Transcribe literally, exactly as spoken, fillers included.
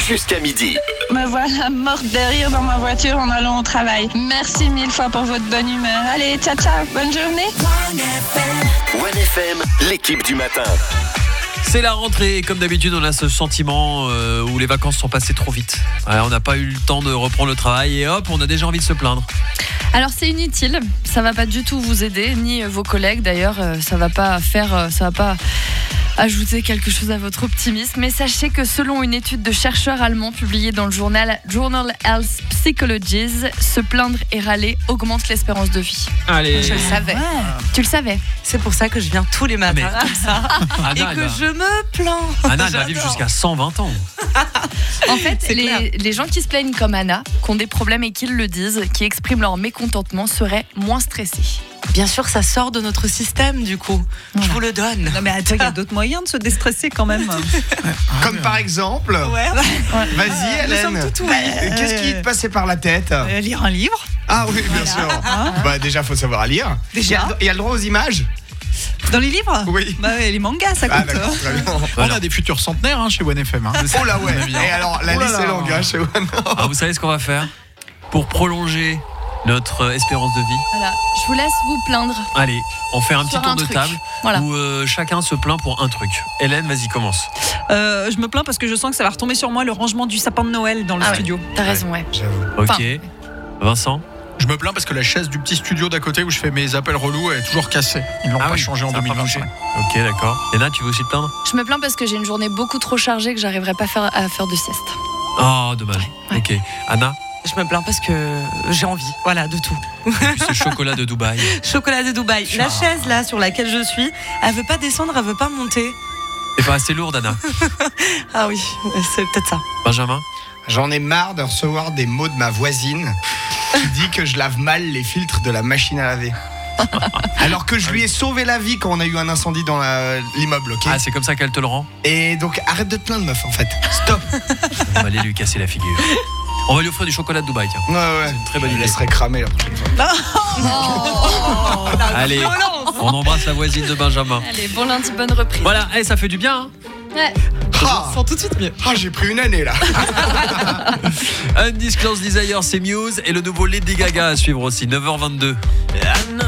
jusqu'à midi. Me voilà morte de rire dans ma voiture en allant au travail. Merci mille fois pour votre bonne humeur. Allez, ciao, ciao, bonne journée. One F M, l'équipe du matin. C'est la rentrée, comme d'habitude on a ce sentiment euh, où les vacances sont passées trop vite. Ouais, on n'a pas eu le temps de reprendre le travail et hop, on a déjà envie de se plaindre. Alors c'est inutile, ça va pas du tout vous aider, ni vos collègues d'ailleurs, ça va pas faire, ça va pas ajouter quelque chose à votre optimisme. Mais sachez que selon une étude de chercheurs allemands publiée dans le journal Journal Health Psychologies, se plaindre et râler augmente l'espérance de vie. Allez. Je le savais. Ouais. Tu le savais. C'est pour ça que je viens tous les matins Mais- comme ça Anna, et elle que va- je me plains. Anna, elle va vivre jusqu'à cent vingt ans. En fait, C'est clair. les, les gens qui se plaignent comme Anna, qui ont des problèmes et qui le disent, qui expriment leur mécontentement, seraient moins stressés. Bien sûr, ça sort de notre système du coup. Voilà. Je vous le donne. Non mais attends, il y a d'autres moyens de se déstresser quand même. Comme par exemple, Ouais. vas-y Nous sommes Hélène, tout ouïes. Euh, qu'est-ce qui te passait par la tête? Euh, lire un livre, Ah oui, bien sûr. Bah déjà, faut savoir à lire. Déjà. Il y a le droit aux images? dans les livres. Oui. Bah ouais, les mangas, ça Ah coûte. d'accord, très bien. On a des futurs centenaires hein, chez One F M. Hein. Oh là ouais. On a bien. Et alors, la Oh là liste là. est longue hein, chez One. Alors, vous savez ce qu'on va faire pour prolonger notre euh, espérance de vie? Voilà, je vous laisse vous plaindre. Allez, on fait un petit Sur tour un de truc. table Voilà. où euh, chacun se plaint pour un truc. Hélène, vas-y, commence. Euh, je me plains parce que je sens que ça va retomber sur moi le rangement du sapin de Noël dans le Ah ouais. studio. T'as raison, ouais. J'avoue. Ok. Enfin, Vincent? Je me plains parce que la chaise du petit studio d'à côté où je fais mes appels relous elle est toujours cassée. Ils l'ont Ah pas oui, changé en ça a deux pas mille vingt-cinq. Ok, d'accord. Léna, tu veux aussi te plaindre? Je me plains parce que j'ai une journée beaucoup trop chargée que j'arriverai pas à faire, à faire de sieste. Oh, dommage. Ouais. Ok. Anna? Je me plains parce que j'ai envie, voilà, de tout. Et puis ce chocolat de Dubaï. Chocolat de Dubaï. La chaise là sur laquelle je suis, elle veut pas descendre, elle veut pas monter. C'est pas assez lourde, Anna. Ah oui, c'est peut-être ça. Benjamin? J'en ai marre de recevoir des mots de ma voisine qui dit que je lave mal les filtres de la machine à laver. Alors que je lui ai sauvé la vie quand on a eu un incendie dans la- l'immeuble, ok? Ah, c'est comme ça qu'elle te le rend? Et donc arrête de te plaindre, meuf, en fait. Stop. On va aller lui casser la figure. On va lui offrir du chocolat de Dubaï, tiens. Ouais, ouais. C'est une très bonne Je idée. laisserai cramer la prochaine fois. Allez, on embrasse la voisine de Benjamin. Allez, bon lundi, bonne reprise. Voilà, eh, ça fait du bien. Hein. Ouais. Ah, Sens tout de suite mieux. ah, j'ai pris une année là. Undisclosed Desire, c'est Muse. Et le nouveau Lady Gaga à suivre aussi, neuf heures vingt-deux. I know